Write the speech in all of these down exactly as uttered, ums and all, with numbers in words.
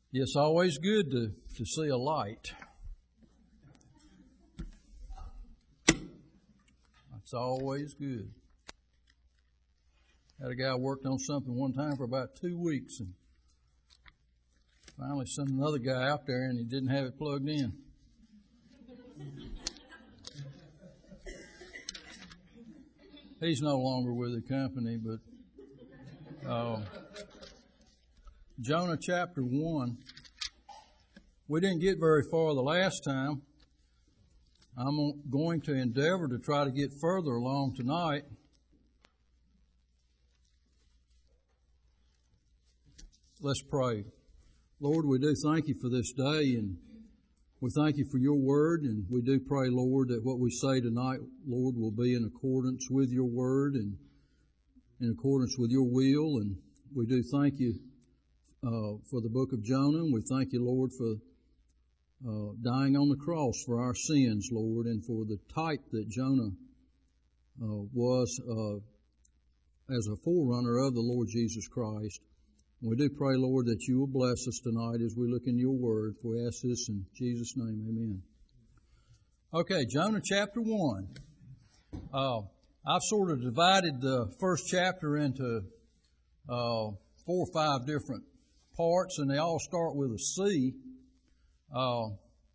It's always good to, to see a light. It's always good. Had a guy worked on something one time for about two weeks and finally sent another guy out there and he didn't have it plugged in. He's no longer with the company, but uh, Jonah chapter one. We didn't get very far the last time. I'm going to endeavor to try to get further along tonight. Let's pray. Lord, we do thank you for this day, and we thank you for your word, and we do pray, Lord, that what we say tonight, Lord, will be in accordance with your word and in accordance with your will. And we do thank you uh, for the book of Jonah, and we thank you, Lord, for uh, dying on the cross for our sins, Lord, and for the type that Jonah uh, was uh, as a forerunner of the Lord Jesus Christ. We do pray, Lord, that you will bless us tonight as we look in your word. We ask this in Jesus' name, amen. Okay, Jonah chapter one. Uh, I've sort of divided the first chapter into uh, four or five different parts, and they all start with a C. Uh,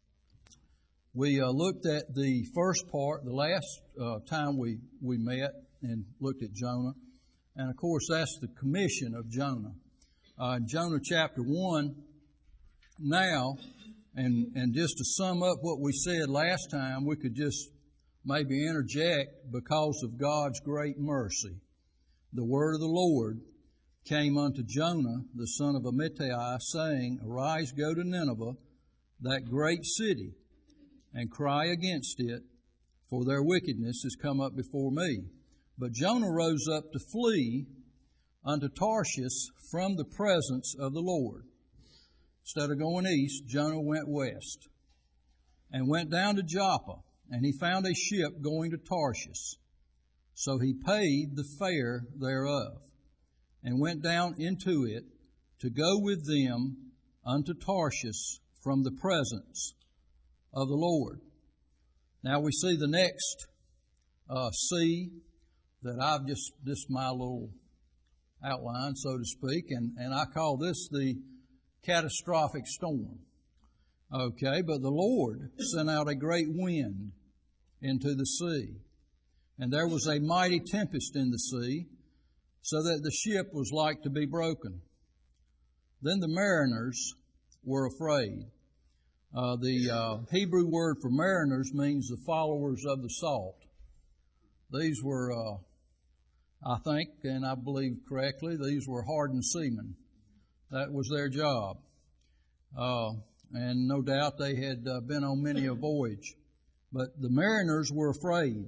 we uh, looked at the first part the last uh, time we, we met and looked at Jonah. And, of course, that's the commission of Jonah. Uh, Jonah chapter one now, and, and just to sum up what we said last time, we could just maybe interject, because of God's great mercy. The word of the Lord came unto Jonah, the son of Amittai, saying, Arise, go to Nineveh, that great city, and cry against it, for their wickedness has come up before me. But Jonah rose up to flee unto Tarshish from the presence of the Lord. Instead of going east, Jonah went west and went down to Joppa, and he found a ship going to Tarshish. So he paid the fare thereof and went down into it to go with them unto Tarshish from the presence of the Lord. Now we see the next uh, C that I've just, this is my little outline, so to speak, and, and I call this the catastrophic storm. Okay, but the Lord sent out a great wind into the sea, and there was a mighty tempest in the sea, so that the ship was like to be broken. Then the mariners were afraid. Uh, the uh, Hebrew word for mariners means the followers of the salt. These were uh, I think, and I believe correctly, these were hardened seamen. That was their job. Uh, and no doubt they had uh, been on many a voyage. But the mariners were afraid.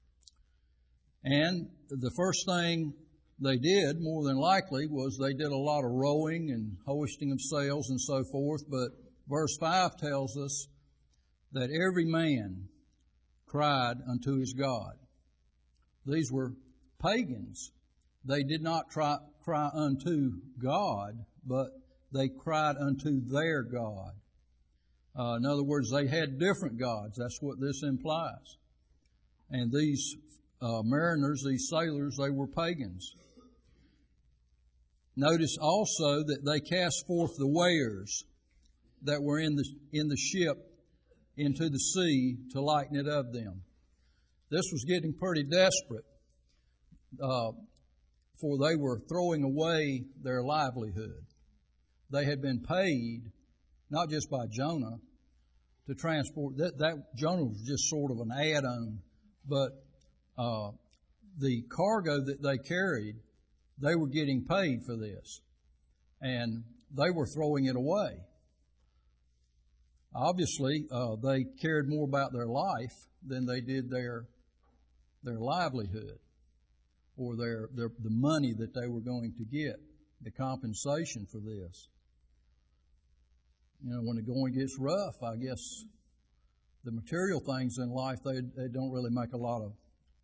And the first thing they did, more than likely, was they did a lot of rowing and hoisting of sails and so forth. But verse five tells us that every man cried unto his God. These were pagans. They did not try, cry unto God, but they cried unto their God. Uh, in other words, they had different gods. That's what this implies. And these uh, mariners, these sailors, they were pagans. Notice also that they cast forth the wares that were in the in the ship into the sea to lighten it of them. This was getting pretty desperate. Uh, for they were throwing away their livelihood. They had been paid, not just by Jonah, to transport. That, that Jonah was just sort of an add-on, but uh, the cargo that they carried, they were getting paid for this, and they were throwing it away. Obviously, uh, they cared more about their life than they did their their livelihood, or their, their the money that they were going to get, the compensation for this. You know, when the going gets rough, I guess the material things in life, they they don't really make a lot of,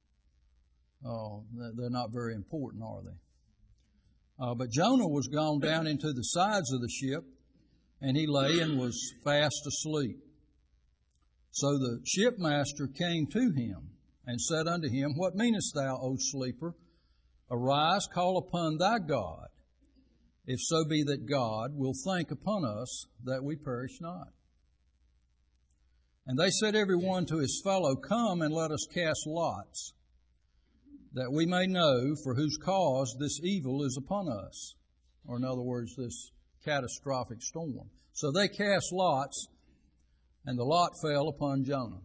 uh, they're not very important, are they? Uh, but Jonah was gone down into the sides of the ship, and he lay and was fast asleep. So the shipmaster came to him and said unto him, What meanest thou, O sleeper? Arise, call upon thy God, if so be that God will think upon us that we perish not. And they said every one to his fellow, Come and let us cast lots, that we may know for whose cause this evil is upon us. Or in other words, this catastrophic storm. So they cast lots, and the lot fell upon Jonah.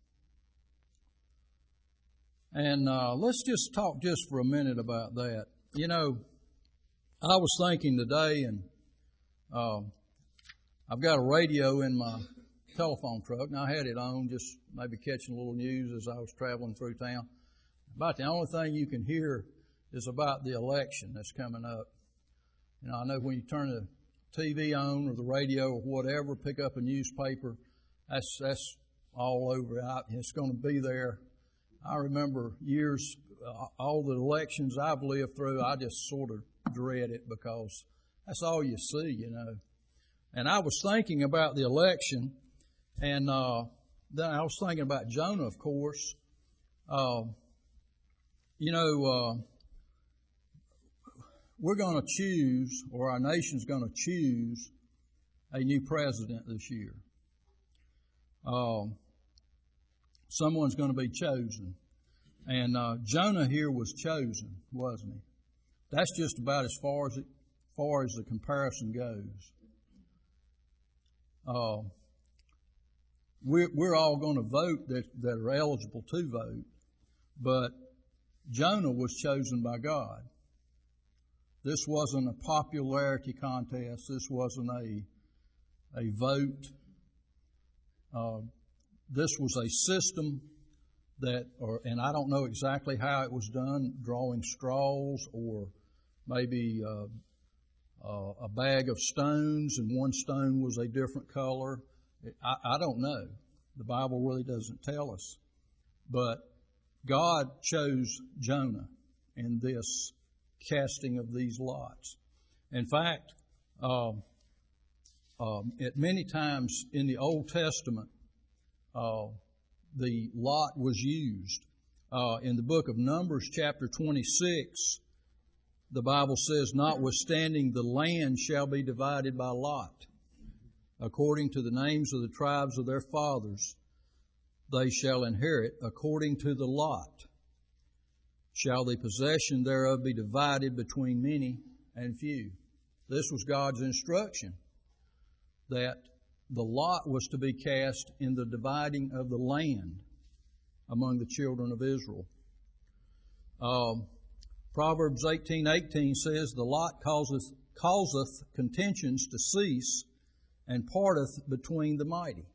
And uh, let's just talk just for a minute about that. You know, I was thinking today, and uh, I've got a radio in my telephone truck, and I had it on just maybe catching a little news as I was traveling through town. About the only thing you can hear is about the election that's coming up. You know, I know when you turn the T V on or the radio or whatever, pick up a newspaper, that's that's all over. It's going to be there. I remember years, uh, all the elections I've lived through, I just sort of dread it because that's all you see, you know. And I was thinking about the election, and uh, then I was thinking about Jonah, of course. Uh, you know, uh, we're going to choose, or our nation's going to choose, a new president this year. Uh, someone's going to be chosen. And uh, Jonah here was chosen, wasn't he? That's just about as far as it, far as the comparison goes. Uh, we're, we're all going to vote that, that are eligible to vote, but Jonah was chosen by God. This wasn't a popularity contest. This wasn't a, a vote. Uh, this was a system that, or, and I don't know exactly how it was done, drawing straws or maybe uh, uh, a bag of stones, and one stone was a different color. I, I don't know. The Bible really doesn't tell us. But God chose Jonah in this casting of these lots. In fact, uh, uh, at many times in the Old Testament, uh, the lot was used. Uh, in the book of Numbers, chapter twenty-six, the Bible says, Notwithstanding, the land shall be divided by lot, according to the names of the tribes of their fathers. They shall inherit according to the lot. Shall the possession thereof be divided between many and few. This was God's instruction, that the lot was to be cast in the dividing of the land among the children of Israel. Um, Proverbs eighteen eighteen says, The lot causeth, causeth contentions to cease, and parteth between the mighty.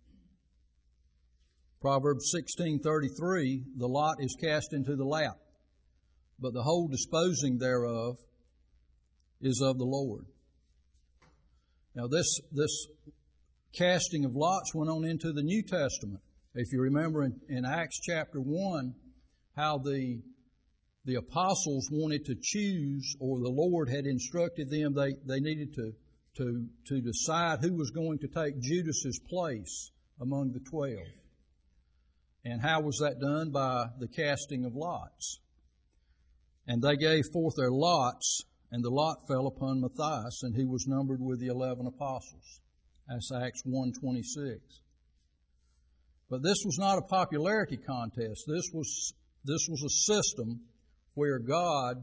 Proverbs sixteen thirty-three, The lot is cast into the lap, but the whole disposing thereof is of the Lord. Now this, this casting of lots went on into the New Testament. If you remember in, in Acts chapter one, how the, the apostles wanted to choose, or the Lord had instructed them, they, they needed to, to, to decide who was going to take Judas's place among the twelve. And how was that done? By the casting of lots. And they gave forth their lots, and the lot fell upon Matthias, and he was numbered with the eleven apostles. That's Acts one twenty-six. But this was not a popularity contest. This was, this was a system where God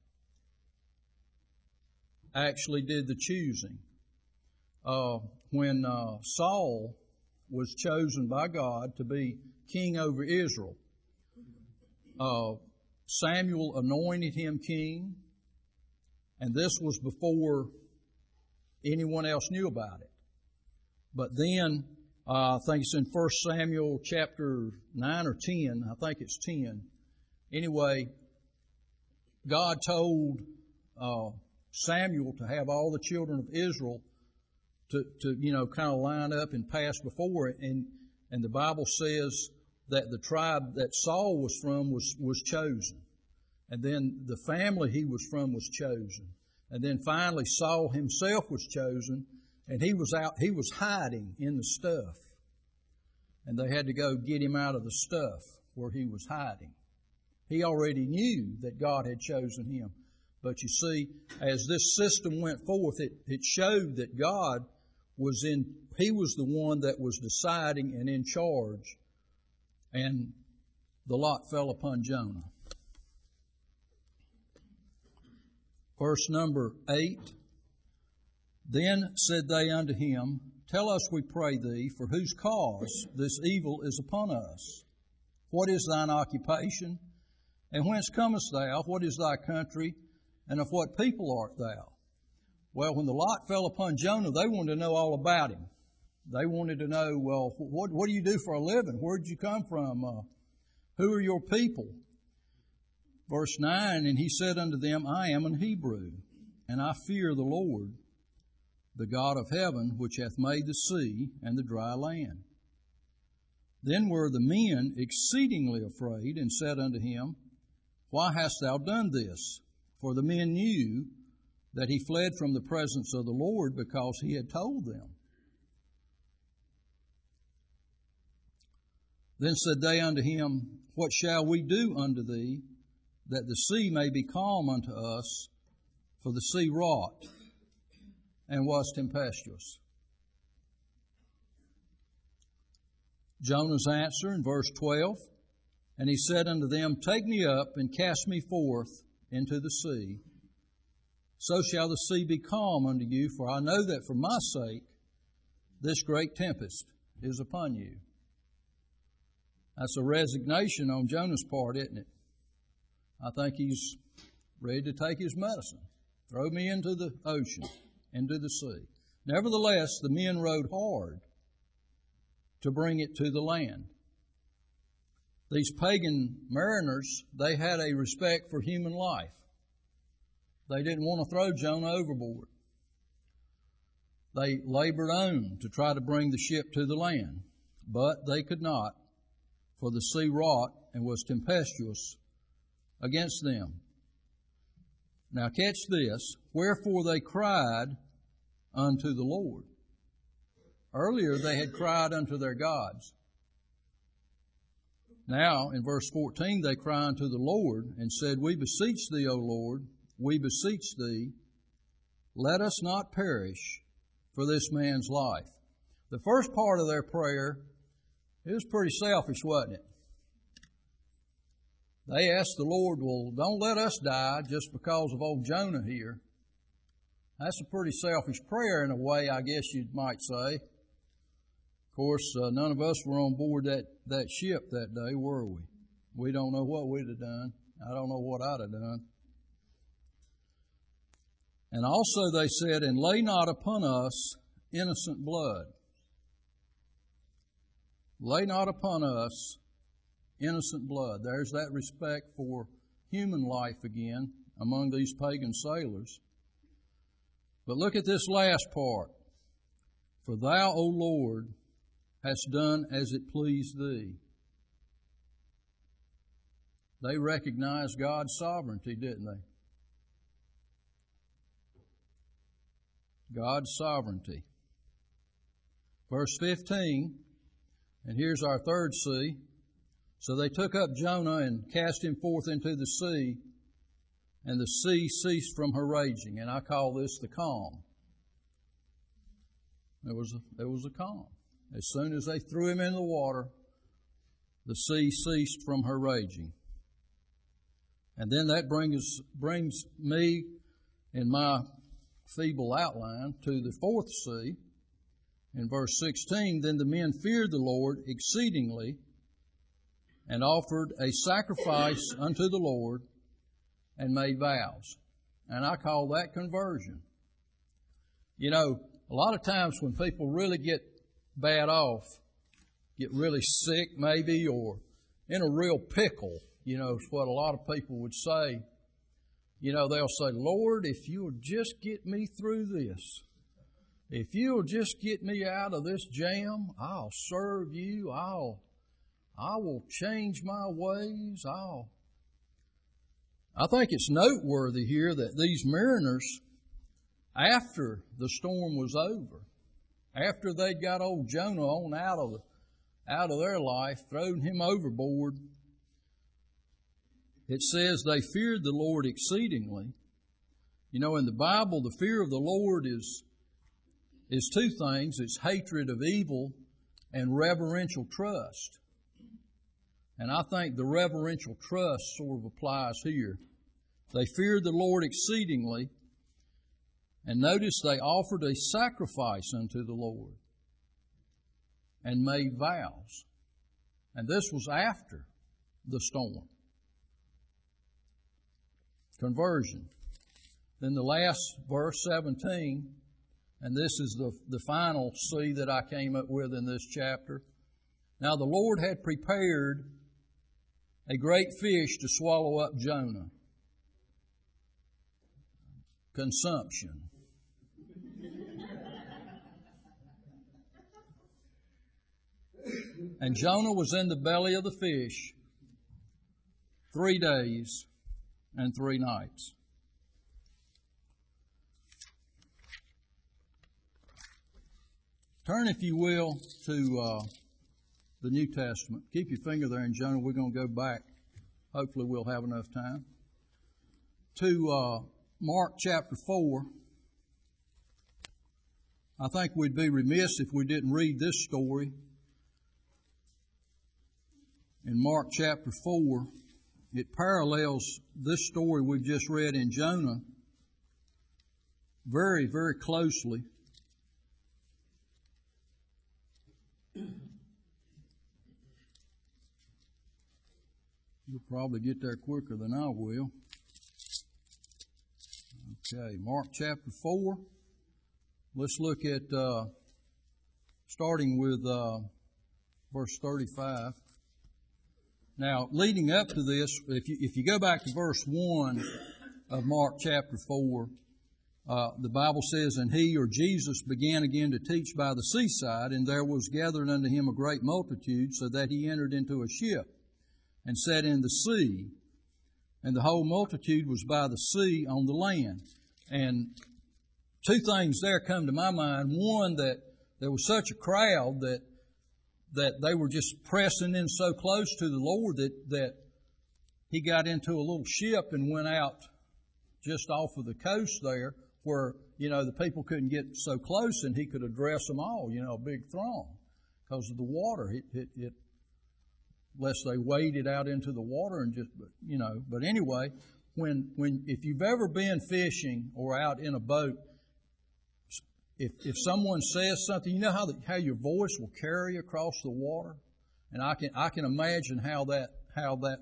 actually did the choosing. Uh, when uh, Saul was chosen by God to be king over Israel, uh, Samuel anointed him king, and this was before anyone else knew about it. But then, uh, I think it's in First Samuel chapter nine or ten, I think it's ten. Anyway, God told uh, Samuel to have all the children of Israel to, to you know, kind of line up and pass before it. And, and the Bible says that the tribe that Saul was from was, was chosen. And then the family he was from was chosen. And then finally Saul himself was chosen. And he was out, he was hiding in the stuff. And they had to go get him out of the stuff where he was hiding. He already knew that God had chosen him. But you see, as this system went forth, it, it showed that God was in, He was the one that was deciding and in charge. And the lot fell upon Jonah. Verse number eight. Then said they unto him, Tell us, we pray thee, for whose cause this evil is upon us? What is thine occupation? And whence comest thou? What is thy country? And of what people art thou? Well, when the lot fell upon Jonah, they wanted to know all about him. They wanted to know, well, what, what do you do for a living? Where did you come from? Uh, who are your people? Verse nine, And he said unto them, I am an Hebrew, and I fear the Lord, the God of heaven, which hath made the sea and the dry land. Then were the men exceedingly afraid, and said unto him, Why hast thou done this? For the men knew that he fled from the presence of the Lord, because he had told them. Then said they unto him, What shall we do unto thee, that the sea may be calm unto us? For the sea wrought, and was tempestuous. Jonah's answer in verse twelve, And he said unto them, Take me up, and cast me forth into the sea. So shall the sea be calm unto you, for I know that for my sake this great tempest is upon you. That's a resignation on Jonah's part, isn't it? I think he's ready to take his medicine. Throw me into the ocean, into the sea. Nevertheless, the men rowed hard to bring it to the land. These pagan mariners, they had a respect for human life. They didn't want to throw Jonah overboard. They labored on to try to bring the ship to the land, but they could not, for the sea wrought and was tempestuous against them. Now catch this, wherefore they cried unto the Lord. Earlier they had cried unto their gods. Now in verse fourteen they cry unto the Lord and said, We beseech thee, O Lord, we beseech thee, let us not perish for this man's life. The first part of their prayer, it was pretty selfish, wasn't it? They asked the Lord, well, don't let us die just because of old Jonah here. That's a pretty selfish prayer in a way, I guess you might say. Of course, uh, none of us were on board that, that ship that day, were we? We don't know what we'd have done. I don't know what I'd have done. And also they said, and lay not upon us innocent blood. Lay not upon us innocent blood. There's that respect for human life again among these pagan sailors. But look at this last part. For thou, O Lord, hast done as it pleased thee. They recognized God's sovereignty, didn't they? God's sovereignty. Verse fifteen, and here's our third C. So they took up Jonah and cast him forth into the sea, and the sea ceased from her raging. And I call this the calm. There was a, there was a calm. As soon as they threw him in the water, the sea ceased from her raging. And then that brings, brings me in my feeble outline to the fourth C. In verse sixteen, then the men feared the Lord exceedingly and offered a sacrifice unto the Lord and made vows. And I call that conversion. You know, a lot of times when people really get bad off, get really sick maybe, or in a real pickle, you know, is what a lot of people would say. You know, they'll say, Lord, if you'll just get me through this, if you'll just get me out of this jam, I'll serve you, I'll I will change my ways. I'll. I think it's noteworthy here that these mariners, after the storm was over, after they'd got old Jonah on out of the, out of their life, thrown him overboard, it says they feared the Lord exceedingly. You know, in the Bible, the fear of the Lord is, is two things. It's hatred of evil and reverential trust. And I think the reverential trust sort of applies here. They feared the Lord exceedingly, and notice they offered a sacrifice unto the Lord and made vows. And this was after the storm. Conversion. Then the last verse, seventeen, and this is the, the final C that I came up with in this chapter. Now the Lord had prepared a great fish to swallow up Jonah. Consumption. And Jonah was in the belly of the fish three days and three nights. Turn, if you will, to uh, the New Testament. Keep your finger there in Jonah. We're going to go back. Hopefully we'll have enough time. To uh, Mark chapter four. I think we'd be remiss if we didn't read this story. In Mark chapter four, it parallels this story we've just read in Jonah very, very closely. You'll probably get there quicker than I will. Okay, Mark chapter four. Let's look at, uh, starting with uh, verse thirty-five. Now, leading up to this, if you, if you go back to verse one of Mark chapter four, uh, the Bible says, And he, or Jesus, began again to teach by the seaside, and there was gathered unto him a great multitude, so that he entered into a ship, and sat in the sea, and the whole multitude was by the sea on the land. And two things there come to my mind. One, that there was such a crowd that that they were just pressing in so close to the Lord that, that he got into a little ship and went out just off of the coast there where, you know, the people couldn't get so close and he could address them all, you know, a big throng because of the water. It, it, it lest they waded out into the water and just, you know. But anyway, when when if you've ever been fishing or out in a boat, if if someone says something, you know how the, how your voice will carry across the water, and I can I can imagine how that how that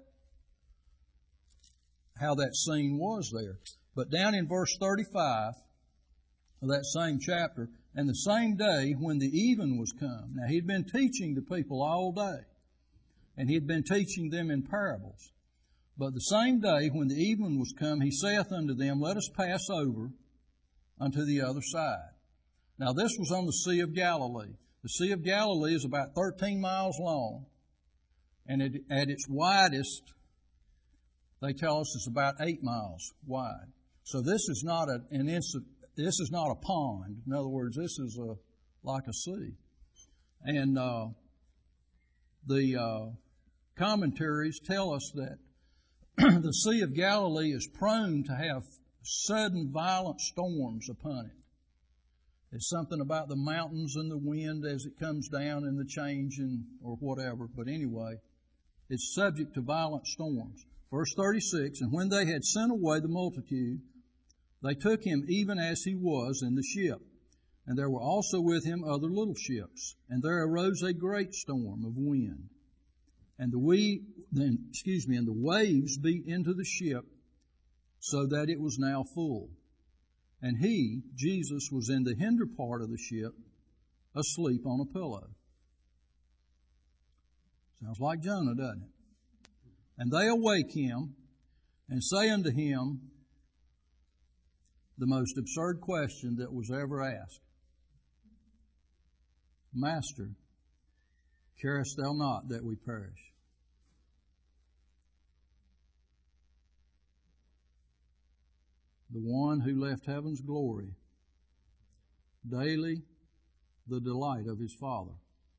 how that scene was there. But down in verse thirty-five of that same chapter, and the same day when the even was come. Now he'd been teaching the people all day. And he had been teaching them in parables. But the same day when the even was come, he saith unto them, Let us pass over unto the other side. Now this was on the Sea of Galilee. The Sea of Galilee is about thirteen miles long, and it, at its widest, they tell us it's about eight miles wide. So this is not a, an instant, this is not a pond. In other words, this is a like a sea. And uh, the uh, commentaries tell us that the Sea of Galilee is prone to have sudden violent storms upon it. It's something about the mountains and the wind as it comes down and the change and, or whatever. But anyway, it's subject to violent storms. Verse thirty-six, And when they had sent away the multitude, they took him even as he was in the ship. And there were also with him other little ships. And there arose a great storm of wind. And the we, then, excuse me, and the waves beat into the ship, so that it was now full. And he, Jesus, was in the hinder part of the ship, asleep on a pillow. Sounds like Jonah, doesn't it? And they awake him and say unto him the most absurd question that was ever asked. Master, carest thou not that we perish? The one who left heaven's glory daily the delight of his Father,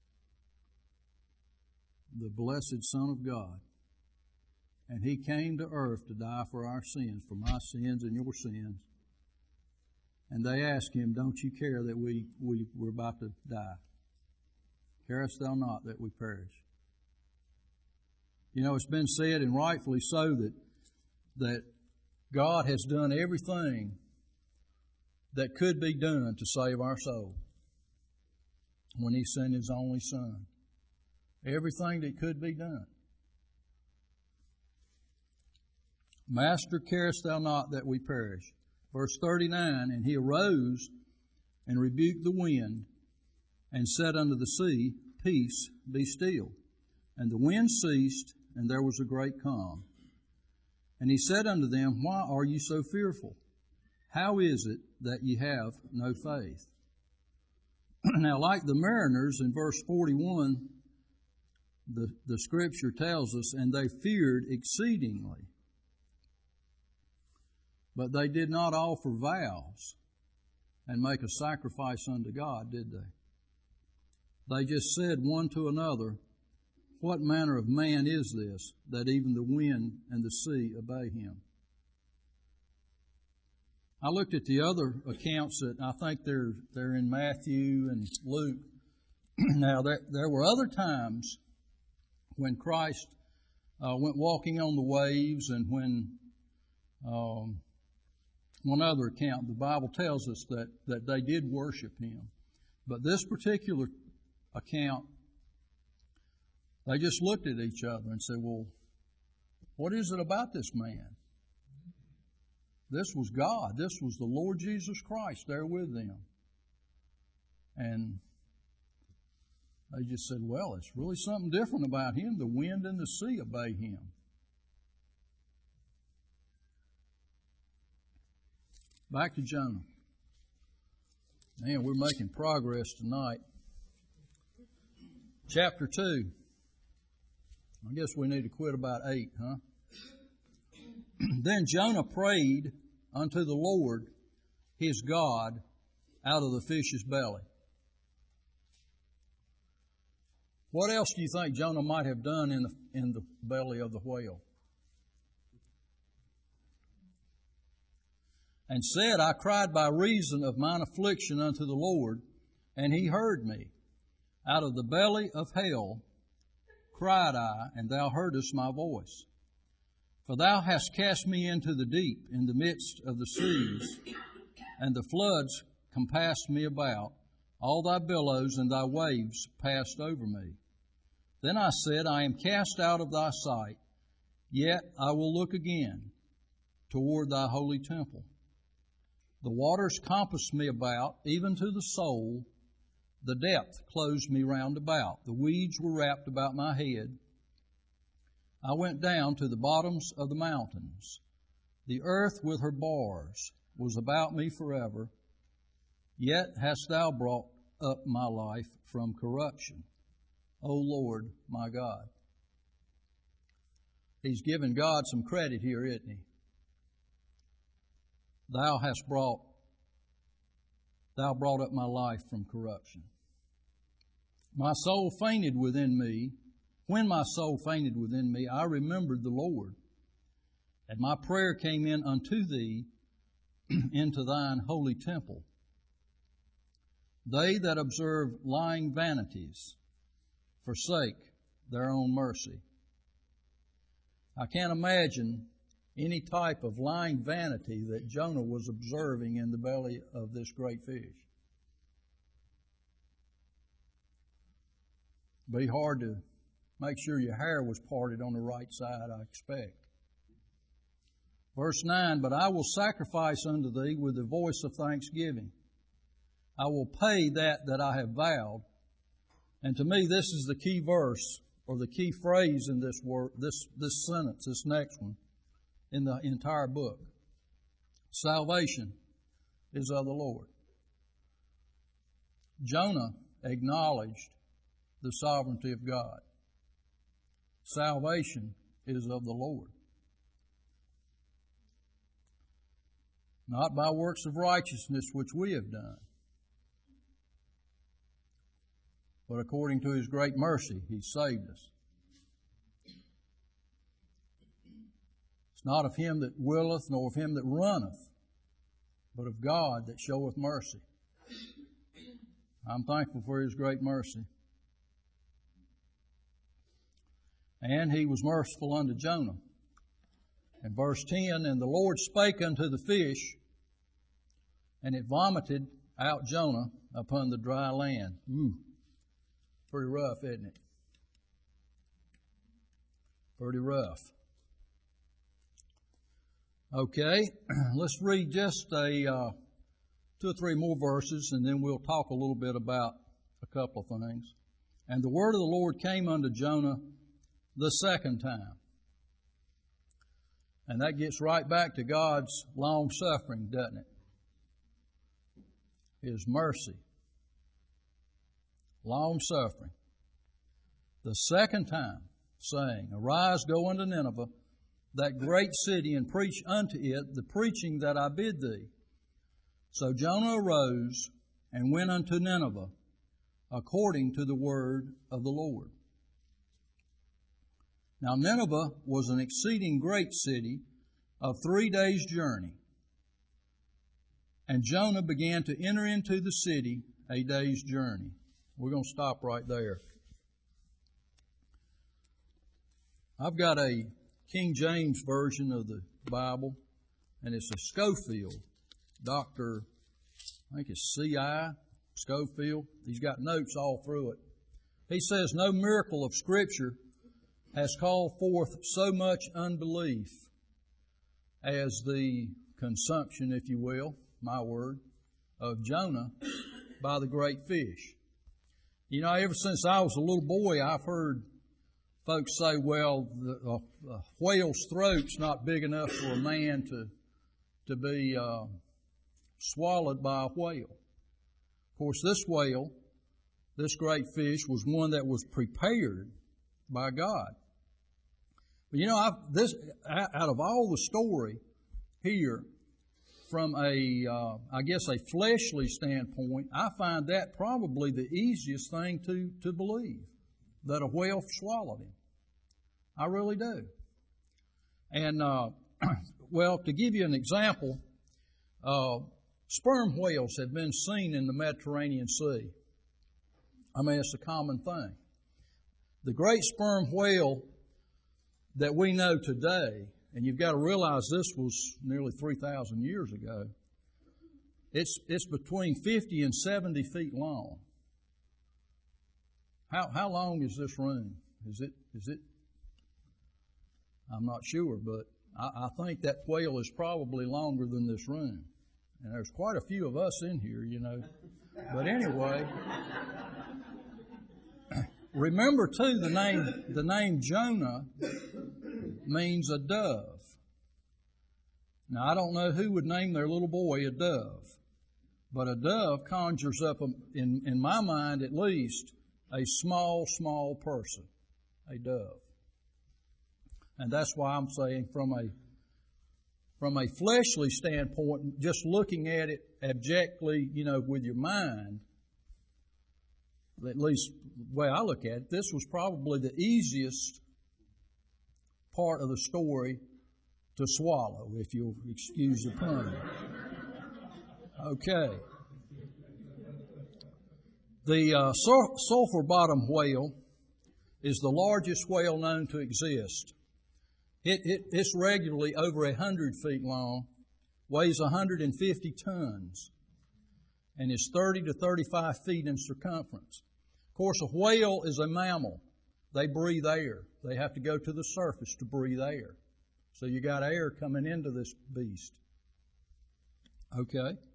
the blessed Son of God. And he came to earth to die for our sins, for my sins and your sins. And they asked him, don't you care that we, we were about to die? Carest thou not that we perish? You know, it's been said, and rightfully so, that, that God has done everything that could be done to save our soul when he sent his only Son. Everything that could be done. Master, carest thou not that we perish? Verse thirty-nine, and he arose and rebuked the wind and said unto the sea, Peace, be still. And the wind ceased, and there was a great calm. And he said unto them, Why are you so fearful? How is it that ye have no faith? Now, like the mariners in verse forty-one, the, the scripture tells us, and they feared exceedingly. But they did not offer vows and make a sacrifice unto God, did they? They just said one to another, What manner of man is this, that even the wind and the sea obey him? I looked at the other accounts that I think they're they're in Matthew and Luke. Now, there, there were other times when Christ uh, went walking on the waves, and when um, one other account, the Bible tells us that, that they did worship him. But this particular account, they just looked at each other and said, well, what is it about this man? This was God. This was the Lord Jesus Christ there with them. And they just said, well, it's really something different about him. The wind and the sea obey him. Back to Jonah. Man, we're making progress tonight. Chapter two. I guess we need to quit about eight, huh? Then Jonah prayed unto the Lord his God out of the fish's belly. What else do you think Jonah might have done in the, in the belly of the whale? And said, I cried by reason of mine affliction unto the Lord, and he heard me. Out of the belly of hell cried I, and thou heardest my voice. For thou hast cast me into the deep, in the midst of the seas, and the floods compassed me about. All thy billows and thy waves passed over me. Then I said, I am cast out of thy sight, yet I will look again toward thy holy temple. The waters compassed me about, even to the soul. The depth closed me round about. The weeds were wrapped about my head. I went down to the bottoms of the mountains. The earth with her bars was about me forever. Yet hast thou brought up my life from corruption, O Lord my God. He's given God some credit here, isn't he? Thou hast brought, thou brought up my life from corruption. My soul fainted within me. When my soul fainted within me, I remembered the Lord. And my prayer came in unto thee into thine holy temple. They that observe lying vanities forsake their own mercy. I can't imagine any type of lying vanity that Jonah was observing in the belly of this great fish. Be hard to make sure your hair was parted on the right side, I expect. Verse nine, but I will sacrifice unto thee with the voice of thanksgiving. I will pay that that I have vowed. And to me, this is the key verse or the key phrase in this word, this, this sentence, this next one, in the entire book. Salvation is of the Lord. Jonah acknowledged the sovereignty of God. Salvation is of the Lord. Not by works of righteousness which we have done, but according to His great mercy, He saved us. It's not of him that willeth, nor of him that runneth, but of God that showeth mercy. I'm thankful for His great mercy. And He was merciful unto Jonah. In verse ten, and the Lord spake unto the fish, and it vomited out Jonah upon the dry land. Ooh, pretty rough, isn't it? Pretty rough. Okay, let's read just a uh, two or three more verses, and then we'll talk a little bit about a couple of things. And the word of the Lord came unto Jonah the second time. And that gets right back to God's long suffering, doesn't it? His mercy. Long suffering. The second time, saying, Arise, go unto Nineveh, that great city, and preach unto it the preaching that I bid thee. So Jonah arose and went unto Nineveh, according to the word of the Lord. Now Nineveh was an exceeding great city of three days' journey. And Jonah began to enter into the city a day's journey. We're going to stop right there. I've got a King James version of the Bible, and it's a Scofield. Doctor, I think it's C I Scofield. He's got notes all through it. He says, no miracle of Scripture has called forth so much unbelief as the consumption, if you will, my word, of Jonah by the great fish. You know, ever since I was a little boy, I've heard folks say, well, the, uh, a whale's throat's not big enough for a man to, to be uh, swallowed by a whale. Of course, this whale, this great fish, was one that was prepared by God. But you know, I've, this out of all the story here, from a, uh, I guess, a fleshly standpoint, I find that probably the easiest thing to, to believe, that a whale swallowed him. I really do. And, uh, well, to give you an example, uh, sperm whales have been seen in the Mediterranean Sea. I mean, it's a common thing. The great sperm whale that we know today, and you've got to realize this was nearly three thousand years ago, it's it's between fifty and seventy feet long. How how long is this room? Is it is it? I'm not sure, but I, I think that whale is probably longer than this room. And there's quite a few of us in here, you know. But anyway, remember too, the name the name Jonah means a dove. Now, I don't know who would name their little boy a dove, but a dove conjures up, a, in, in my mind at least, a small, small person, a dove. And that's why I'm saying from a from a fleshly standpoint, just looking at it abjectly, you know, with your mind, at least the way I look at it, this was probably the easiest part of the story to swallow, if you'll excuse the pun. Okay. The uh, sulfur bottom whale is the largest whale known to exist. It, it, it's regularly over one hundred feet long, weighs one hundred fifty tons, and is thirty to thirty-five feet in circumference. Of course, a whale is a mammal. They breathe air. They have to go to the surface to breathe air. So you got air coming into this beast. Okay.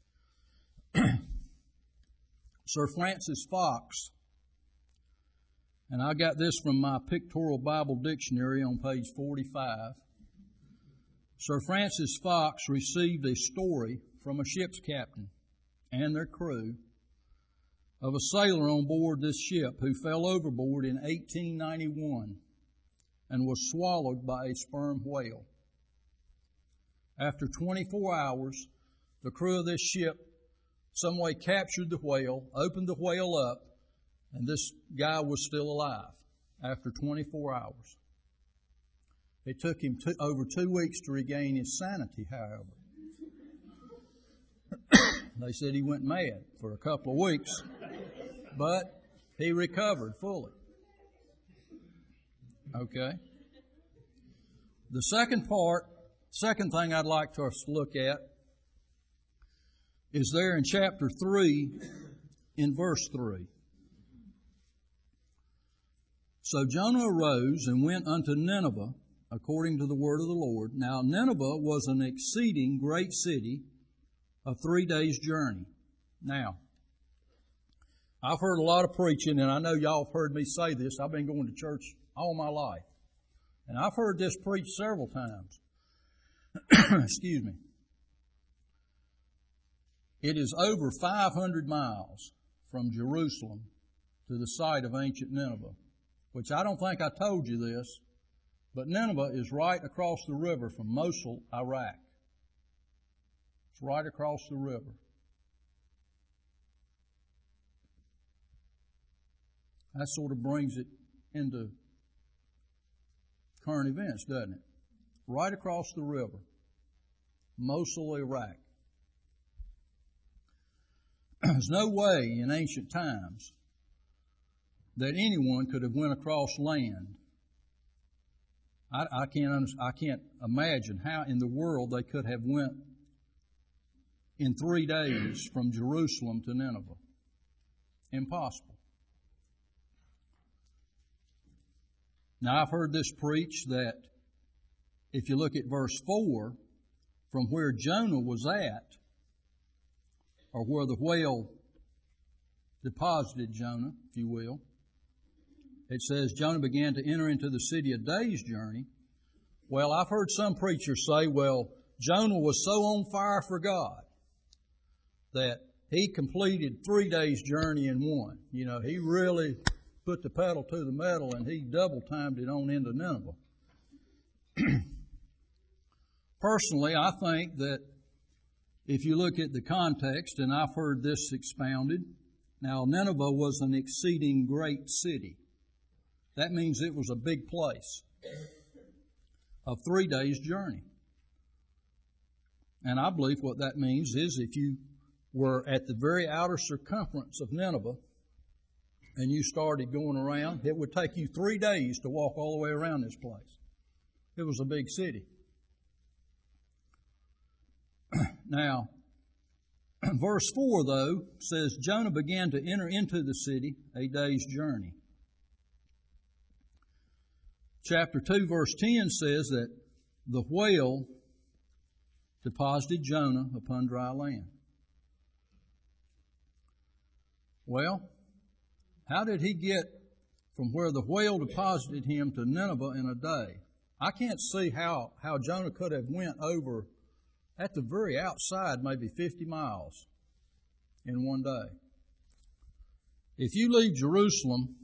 Sir Francis Fox, and I got this from my Pictorial Bible Dictionary on page forty-five. Sir Francis Fox received a story from a ship's captain and their crew of a sailor on board this ship who fell overboard in eighteen ninety-one and was swallowed by a sperm whale. After twenty-four hours, the crew of this ship some way captured the whale, opened the whale up, And this guy was still alive after twenty-four hours. It took him two, over two weeks to regain his sanity, however. They said he went mad for a couple of weeks, but he recovered fully. Okay. The second part, second thing I'd like for us to look at is there in chapter three, in verse three. So Jonah arose and went unto Nineveh, according to the word of the Lord. Now Nineveh was an exceeding great city, a three days' journey. Now, I've heard a lot of preaching, and I know y'all have heard me say this. I've been going to church all my life. And I've heard this preached several times. Excuse me. It is over five hundred miles from Jerusalem to the site of ancient Nineveh, which I don't think I told you this, but Nineveh is right across the river from Mosul, Iraq. It's right across the river. That sort of brings it into current events, doesn't it? Right across the river. Mosul, Iraq. There's no way in ancient times that anyone could have went across land. I, I can't I can't imagine how in the world they could have went in three days from Jerusalem to Nineveh. Impossible. Now I've heard this preached that if you look at verse four, from where Jonah was at, or where the whale deposited Jonah, if you will, it says Jonah began to enter into the city a day's journey. Well, I've heard some preachers say, well, Jonah was so on fire for God that he completed three days' journey in one. You know, he really put the pedal to the metal and he double timed it on into Nineveh. Personally, I think that if you look at the context, and I've heard this expounded, now Nineveh was an exceeding great city. That means it was a big place of three days' journey. And I believe what that means is if you were at the very outer circumference of Nineveh and you started going around, it would take you three days to walk all the way around this place. It was a big city. Now, verse four, though, says Jonah began to enter into the city a day's journey. Chapter two, verse ten says that the whale deposited Jonah upon dry land. Well, how did he get from where the whale deposited him to Nineveh in a day? I can't see how, how Jonah could have went over at the very outside maybe fifty miles in one day. If you leave Jerusalem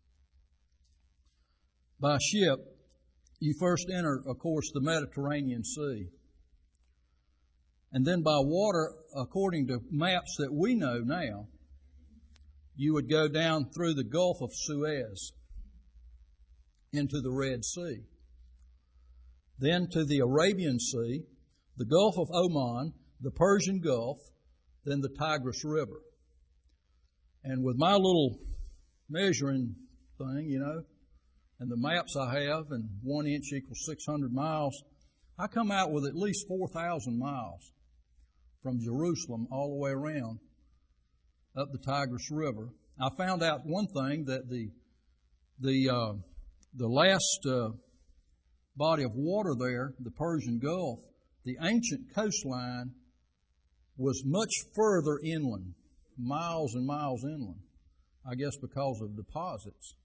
by ship, you first enter, of course, the Mediterranean Sea. And then by water, according to maps that we know now, you would go down through the Gulf of Suez into the Red Sea. Then to the Arabian Sea, the Gulf of Oman, the Persian Gulf, then the Tigris River. And with my little measuring thing, you know, and the maps I have, and one inch equals six hundred miles, I come out with at least four thousand miles from Jerusalem all the way around up the Tigris River. I found out one thing, that the the uh, the last uh, body of water there, the Persian Gulf, the ancient coastline was much further inland, miles and miles inland, I guess because of deposits.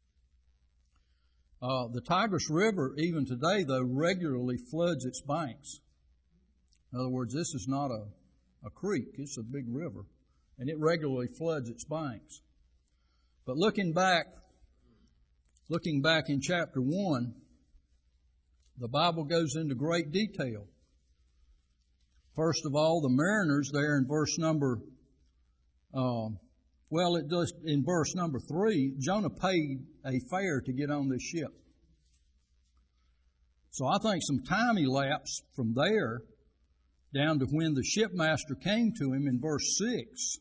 Uh, the Tigris River, even today, though, regularly floods its banks. In other words, this is not a, a creek, it's a big river, and it regularly floods its banks. But looking back, looking back in chapter one, the Bible goes into great detail. First of all, the mariners there in verse number uh, Well, it does in verse number three, Jonah paid a fare to get on this ship. So I think some time elapsed from there down to when the shipmaster came to him in verse six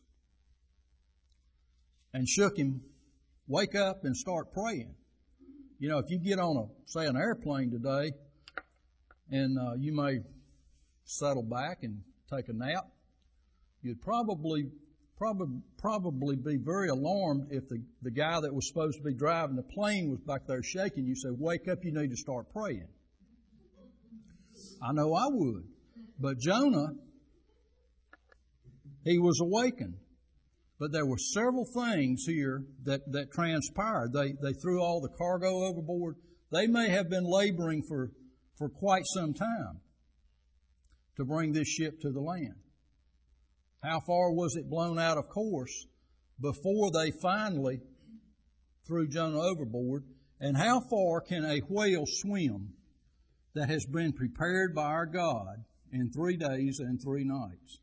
and shook him, wake up and start praying. You know, if you get on a, say, an airplane today, and uh, you may settle back and take a nap, you'd probably probably probably be very alarmed if the, the guy that was supposed to be driving the plane was back there shaking you. Said, wake up, you need to start praying. I know I would. But Jonah, he was awakened. But there were several things here that, that transpired. They they threw all the cargo overboard. They may have been laboring for, for quite some time to bring this ship to the land. How far was it blown out of course before they finally threw Jonah overboard? And how far can a whale swim that has been prepared by our God in three days and three nights?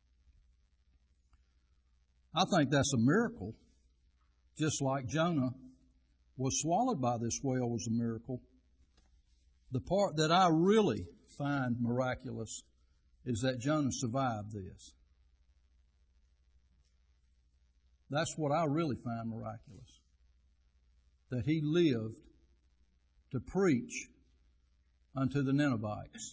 I think that's a miracle. Just like Jonah was swallowed by this whale was a miracle. The part that I really find miraculous is that Jonah survived this. That's what I really find miraculous. That he lived to preach unto the Ninevites.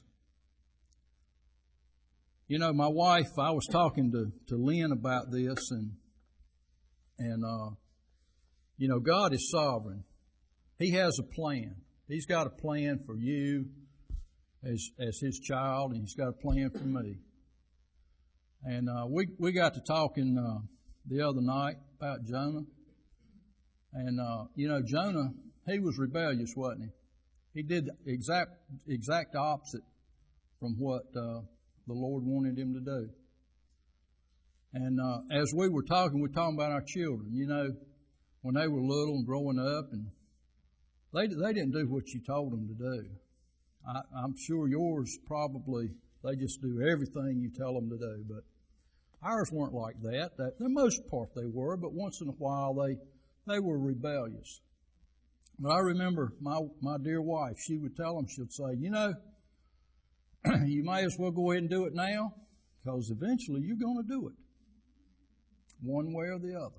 You know, my wife, I was talking to, to Lynn about this, and, and, uh, you know, God is sovereign. He has a plan. He's got a plan for you as, as His child, and He's got a plan for me. And, uh, we, we got to talking, uh, the other night about Jonah. And, uh, you know, Jonah, he was rebellious, wasn't he? He did the exact, exact opposite from what, uh, the Lord wanted him to do. And uh, as we were talking, we were talking about our children. You know, when they were little and growing up, and they they didn't do what you told them to do. I, I'm sure yours probably, they just do everything you tell them to do. But ours weren't like that. That the most part they were, but once in a while they they were rebellious. But I remember my my dear wife, she would tell them, she'd say, you know, you may as well go ahead and do it now, because eventually you're going to do it, one way or the other.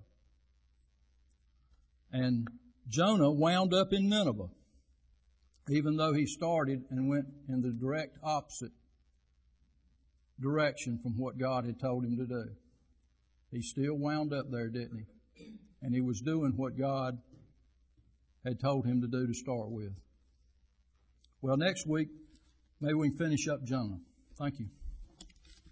And Jonah wound up in Nineveh, even though he started and went in the direct opposite direction from what God had told him to do. He still wound up there, didn't he? And he was doing what God had told him to do to start with. Well, next week, maybe we can finish up Jonah. Thank you.